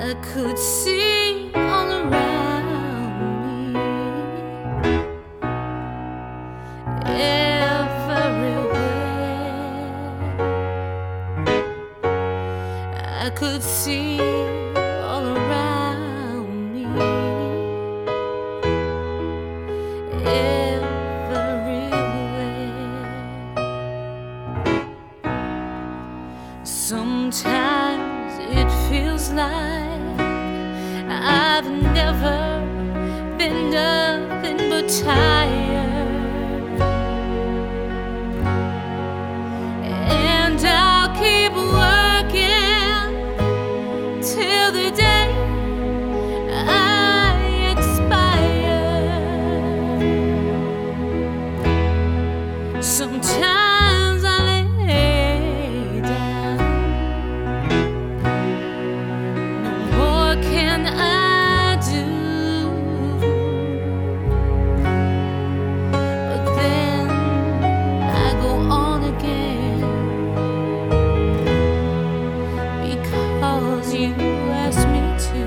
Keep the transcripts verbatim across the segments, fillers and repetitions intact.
I could see all around me, everywhere. I could see all around me, everywhere. Sometimes it feels like I've never been nothing but tired, and I'll keep working till the day I expire. Sometimes I lay down, no more can I do, but then I go on again, because you asked me to.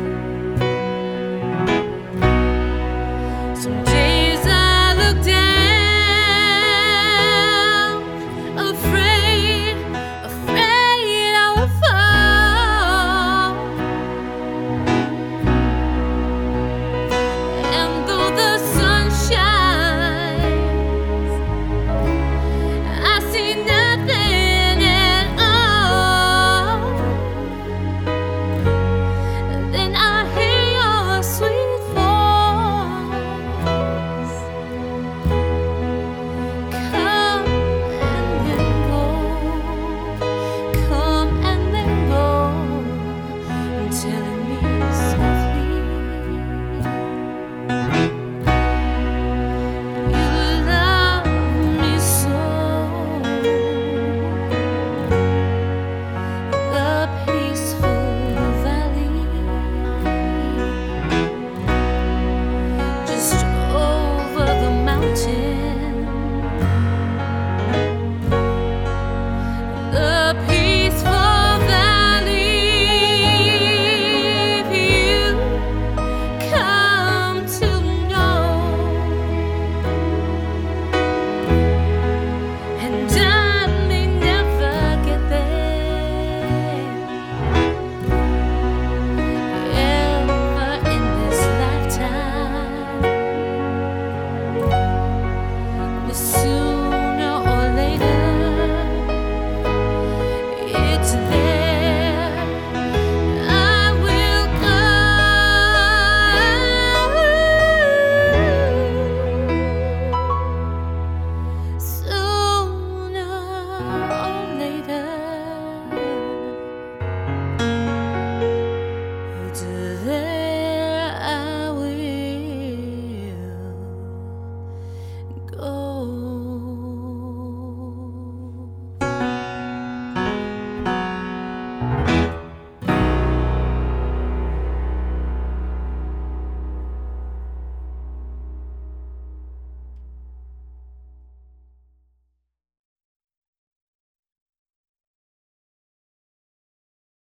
Some days I look down, afraid, afraid I will fall. And though the sun shines, I see nothing at all. Then I hear your sweet voice, come and then go, come